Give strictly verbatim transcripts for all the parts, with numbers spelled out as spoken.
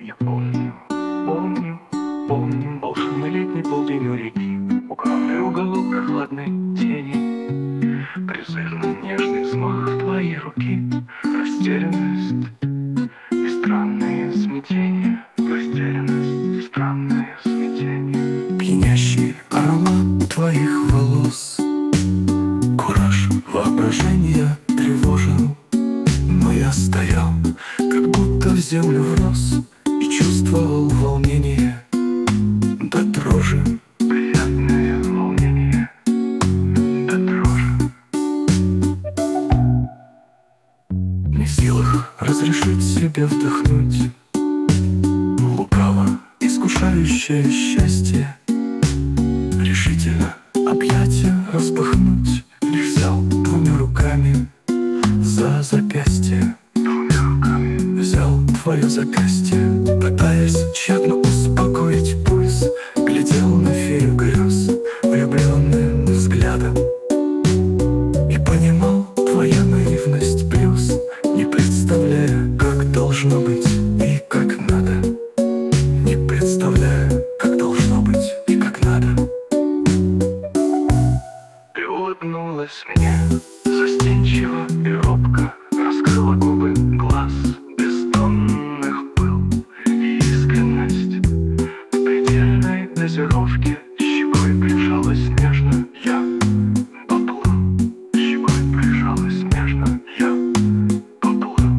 Я помню, помню, помню волшебный летний полдень у реки, укромный уголок хладной тени, призывно нежный взмах твоей руки, растерянность и странные смятения, растерянность и странные смятения. Пьянящий аромат твоих волос, кураж воображения тревожил, но я стоял, как будто в землю врос, и чувствовал волнение до дрожи. Приятное волнение до дрожи. Не в силах разрешить себе вдохнуть лукаво искушающее счастье, решительно объятия распахнуть, лишь взял двумя руками за запястье. Двумя руками Взял твое запястье, пытаясь тщетно успокоить пульс, глядел на фею грез влюбленным взглядом и понимал твою наивность плюс, не представляя, как должно быть и как надо, не представляя, как должно быть и как надо. ты улыбнулась мне застенчиво и робко, раскрыла губы, глаз бездонных был, и искренность в предельной дозировке щекой прижалась нежно. Я поплыл, щекой прижалась нежно. Я поплыл.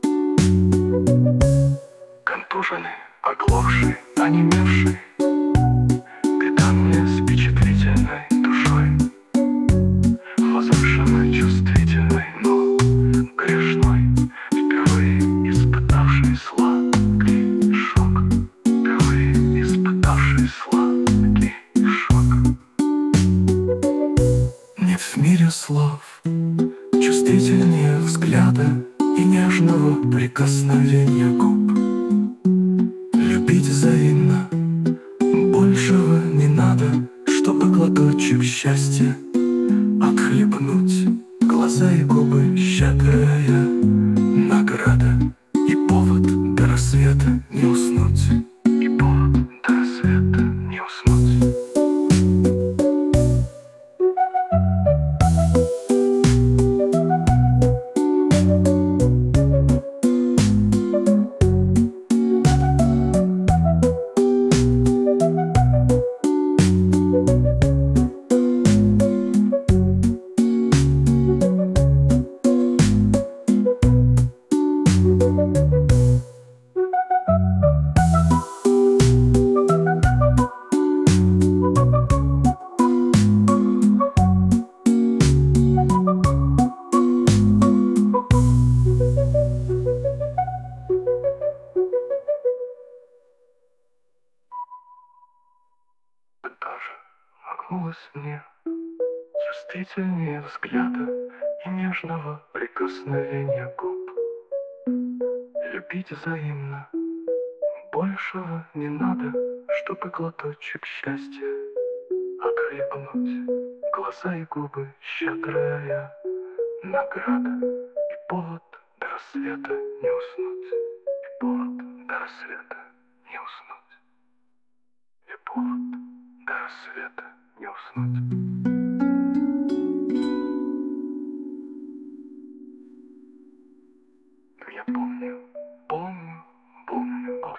Контуженный, оглохший, онемевший, беда мне с впечатлительной душой, возвышенно чувствительной, но грешной, впервые испытавший сладкий шок, впервые испытавший сладкий шок. Нет в мире слов чувствительнее взгляда и нежного прикосновения губ. Любить взаимно, большего не надо, чтобы глоточек счастья отхлебнуть. Глаза и губы щедрая награда, и повод до рассвета не уснуть, И повод до рассвета не уснуть. Даже нагнулась мне чувствительнее взгляда и нежного прикосновения губ. Любить взаимно, большего не надо, чтобы глоточек счастья отхлебнуть. Глаза и губы щедрая награда, и повод до рассвета не уснуть, и повод до рассвета не уснуть, и повод до рассвета не уснуть.